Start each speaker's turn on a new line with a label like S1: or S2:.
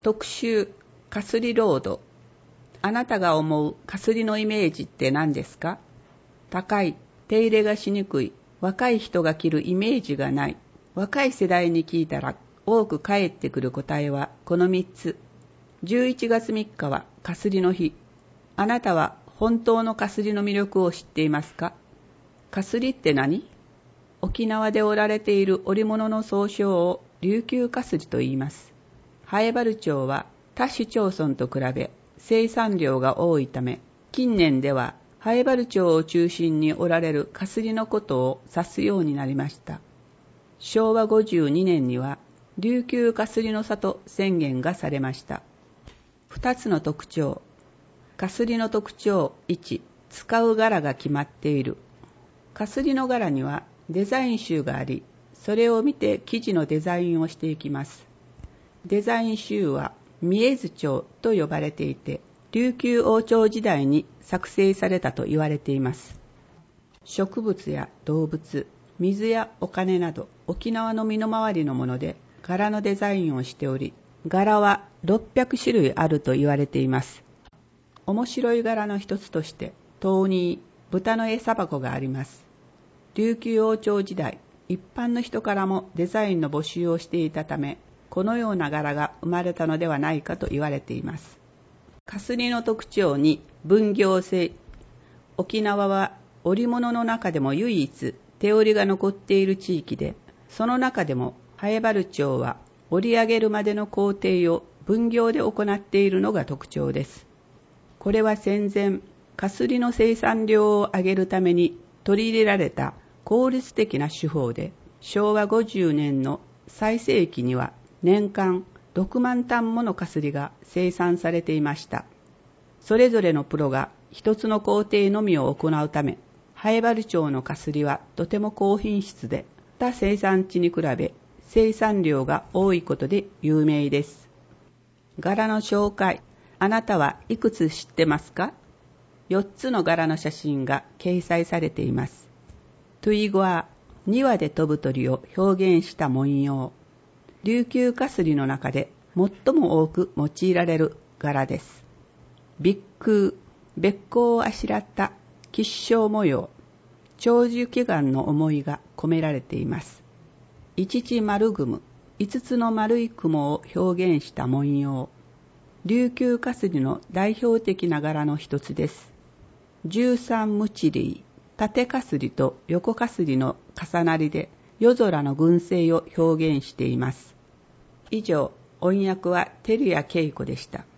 S1: 特集かすりロード。あなたが思うかすりのイメージって何ですか？高い、手入れがしにくい、若い人が着るイメージがない。若い世代に聞いたら多く返ってくる答えはこの3つ。11月3日はかすりの日。あなたは本当のかすりの魅力を知っていますか？かすりって何？沖縄で織られている織物の総称を琉球かすりと言います。南風原町は他市町村と比べ生産量が多いため、近年では南風原町を中心に織られるかすりのことを指すようになりました。昭和52年には琉球かすりの里宣言がされました。2つの特徴。かすりの特徴1、使う柄が決まっている。かすりの柄にはデザイン集があり、それを見て生地のデザインをしていきます。デザイン集は三重図帳と呼ばれていて、琉球王朝時代に作成されたと言われています。植物や動物、水やお金など沖縄の身の回りのもので柄のデザインをしており、柄は600種類あると言われています。面白い柄の一つとして豆乳、豚の餌箱があります。琉球王朝時代、一般の人からもデザインの募集をしていたため、このような柄が生まれたのではないかと言われています。かすりの特徴に分業制。沖縄は織物の中でも唯一手織りが残っている地域で、その中でも南風原町は織り上げるまでの工程を分業で行っているのが特徴です。これは戦前、かすりの生産量を上げるために取り入れられた効率的な手法で、昭和50年の最盛期には年間6万単ものかすりが生産されていました。それぞれのプロが一つの工程のみを行うため、南風原町のかすりはとても高品質で、他生産地に比べ生産量が多いことで有名です。柄の紹介。あなたはいくつ知ってますか？4つの柄の写真が掲載されています。トゥイゴア、2羽で飛ぶ鳥を表現した文様。琉球かすりの中で最も多く用いられる柄です。ビックー、べっ甲をあしらった吉祥模様。長寿祈願の思いが込められています。一地丸雲、5つの丸い雲を表現した文様。琉球かすりの代表的な柄の一つです。13ムチリー、縦かすりと横かすりの重なりで夜空の群生を表現しています。以上、音訳は照屋恵子でした。